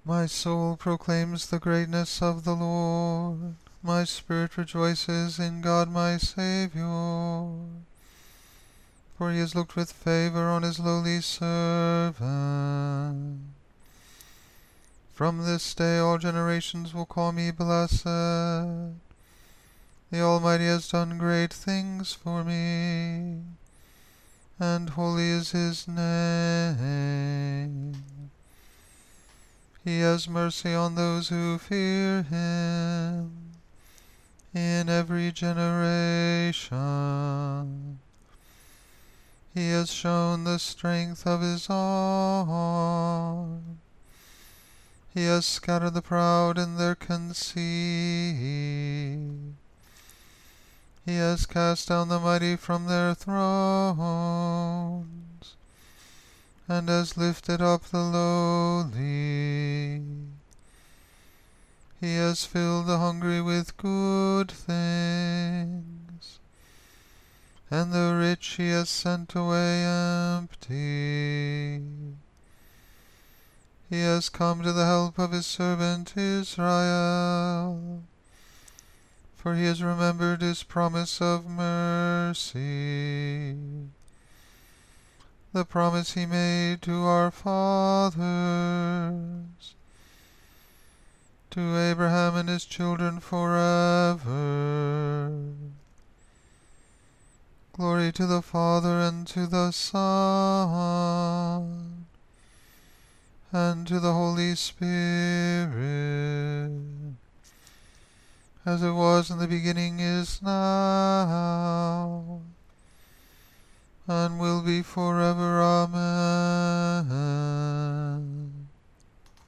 My soul proclaims the greatness of the Lord. My spirit rejoices in God my Saviour. For he has looked with favor on his lowly servant. From this day all generations will call me blessed. The Almighty has done great things for me, and holy is his name. He has mercy on those who fear him in every generation. He has shown the strength of his arm. He has scattered the proud in their conceit. He has cast down the mighty from their thrones, and has lifted up the lowly. He has filled the hungry with good things, and the rich he has sent away empty. He has come to the help of his servant Israel, for he has remembered his promise of mercy, the promise he made to our fathers, to Abraham and his children forever. Glory to the Father, and to the Son, and to the Holy Spirit, as it was in the beginning, is now, and will be forever. Amen.